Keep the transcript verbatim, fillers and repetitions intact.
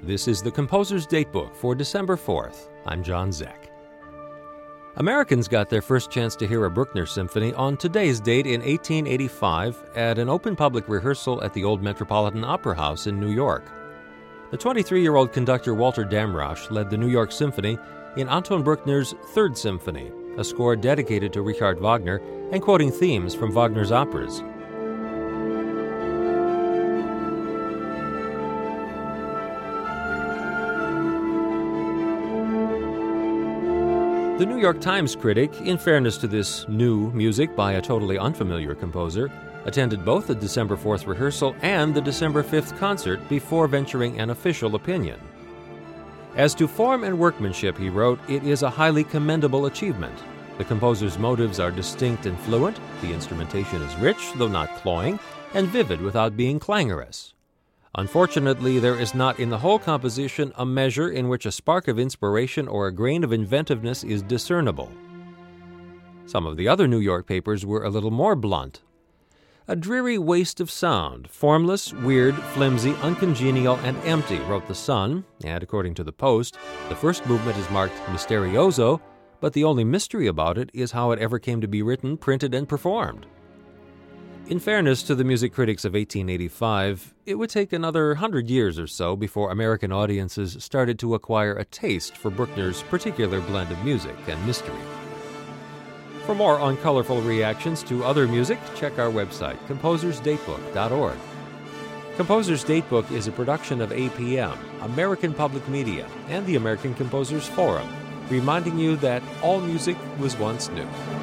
This is the Composer's Datebook for December fourth. I'm John Zeck. Americans got their first chance to hear a Bruckner symphony on today's date in eighteen eighty-five at an open public rehearsal at the Old Metropolitan Opera House in New York. The twenty-three-year-old conductor Walter Damrosch led the New York Symphony in Anton Bruckner's Third Symphony, a score dedicated to Richard Wagner and quoting themes from Wagner's operas. The New York Times critic, in fairness to this new music by a totally unfamiliar composer, attended both the December fourth rehearsal and the December fifth concert before venturing an official opinion. As to form and workmanship, he wrote, it is a highly commendable achievement. The composer's motives are distinct and fluent, the instrumentation is rich, though not cloying, and vivid without being clangorous. Unfortunately, there is not in the whole composition a measure in which a spark of inspiration or a grain of inventiveness is discernible. Some of the other New York papers were a little more blunt. A dreary waste of sound, formless, weird, flimsy, uncongenial, and empty, wrote The Sun, and according to the Post, the first movement is marked misterioso, but the only mystery about it is how it ever came to be written, printed, and performed. In fairness to the music critics of eighteen eighty-five, it would take another hundred years or so before American audiences started to acquire a taste for Bruckner's particular blend of music and mystery. For more on colorful reactions to other music, check our website, composers datebook dot org. Composer's Datebook is a production of A P M, American Public Media, and the American Composers Forum, reminding you that all music was once new.